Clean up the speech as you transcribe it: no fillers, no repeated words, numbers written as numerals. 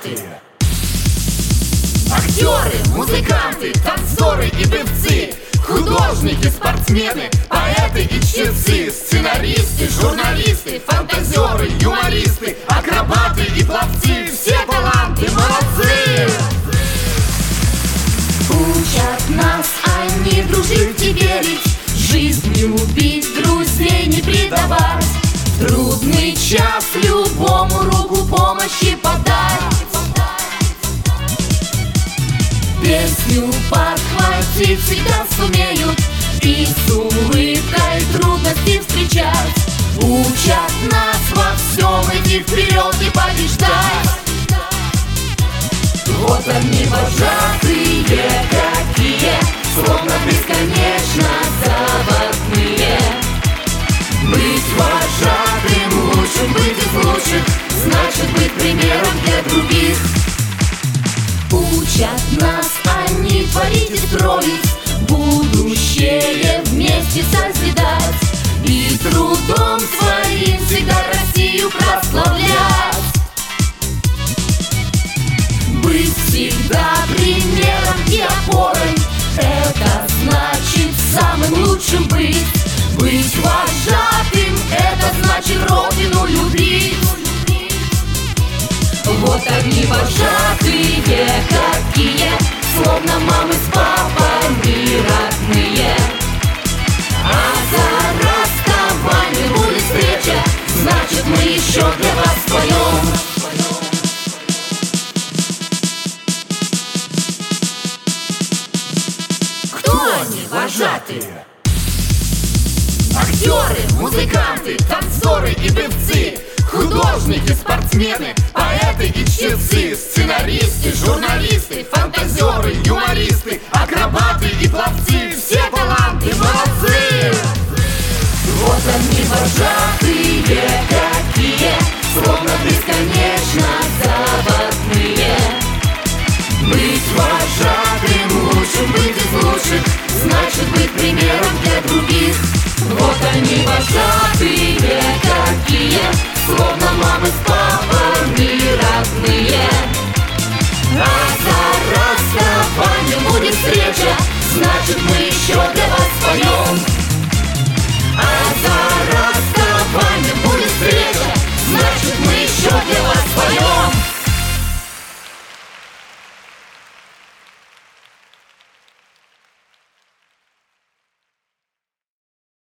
вожатые. Актеры, музыканты, танцоры и певцы, художники, спортсмены, поэты и чтецы, сценаристы, журналисты, фантазеры, юмористы, акробаты и пловцы. Все таланты, молодцы! Учат нас они дружить и верить, жизнь любить, друзей не предавать, в трудный час любому руку помощи подать, песню подхватить всегда сумеют и с улыбкой трудности встречать. Учат нас во всем идти вперед и побеждать. Вот они вожатые какие, словно бесконечно заводные. Быть вожатым лучшим, быть из лучших, значит быть примером для других. Учат нас они творить и строить, будущее вместе созидать и трудом своим всегда Россию прославлять. Быть всегда примером и опорой, это значит самым лучшим быть. Быть вожатым, это значит родину любить. Вот они вожатые какие, словно мамы с папами родные. А за расставанием будет встреча, значит мы еще для вас споем. Кто они, вожатые? Актеры, музыканты, танцоры и певцы, художники, спортсмены, поэты и чтецы, сценаристы, журналисты, фантазеры, юмористы, акробаты и пловцы. Все таланты, молодцы! Вот они вожатые какие, словно бесконечно заводные. Быть вожатым лучшим, быть из лучших, значит быть примером для других. Вот они вожатые какие, словно мамы с папами родные. А за расставанием будет встреча, значит мы еще для вас споем.